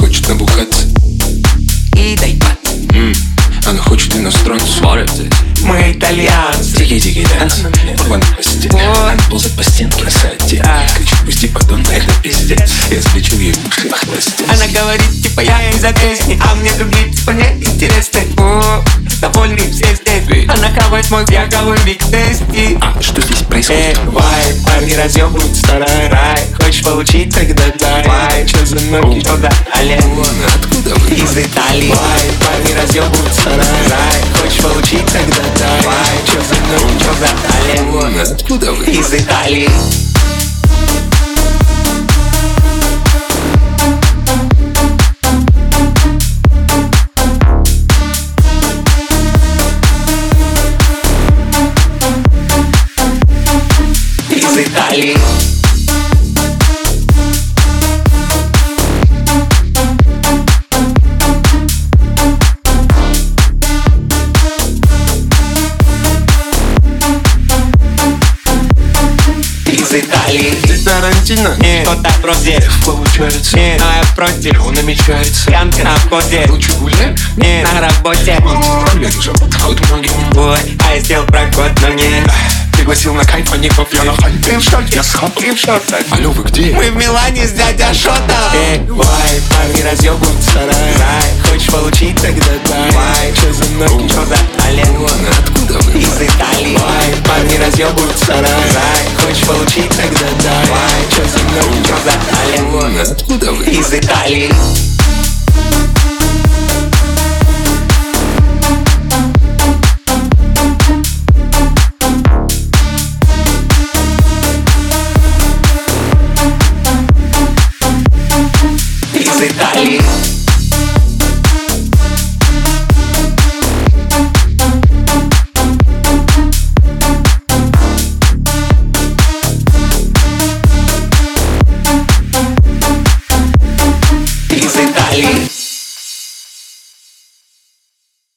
хочет набухаться и дай пат. Она хочет иностранцу. Мы итальянцы. Тики-тики данс. Урван по стене. Она ползает по стенке на сайте. Кричит, пусти подон, это пиздец. Я сплечу ей уши в хвосте. Она говорит, типа я из-за песни, а мне другие типа не интересны. О, довольны все здесь. Она хавает мой яговый биг тести. Что здесь происходит? Вай, парни разъебывают старый рай. Хочешь получить, тогда дай. Вай, чё за ноги, чё за олень? Откуда вы? Из Италии. Вай, парни разъебывают старый рай. Хочешь получить, тогда дай. Вай, чё за ноги, чё за олень? Откуда вы? Из Италии. Из Италии. Из Италии. Ты Тарантино? Нет, кто-то против. Получается. Нет, но я против. Он намечается. Янка на входе. Лучше гулять? Нет, на работе. Проблем уже подход многим. Ой, а я сделал проход, но нет. Пригласил на кайф, а не попьян. Ты в шоке? Я схап. Ты в шортах. Алло, вы где? Мы в Милане с дядя Шота. Вай, парни разъебывают старый рай. Хочешь получить, тогда дай. Вай, чё за ноги, чё за олень? Откуда вы? Из Италии. Вай, парни разъебывают старый рай. Хочешь получить, тогда дай. Вай, чё за ноги, чё за олень? Откуда вы? Из Италии.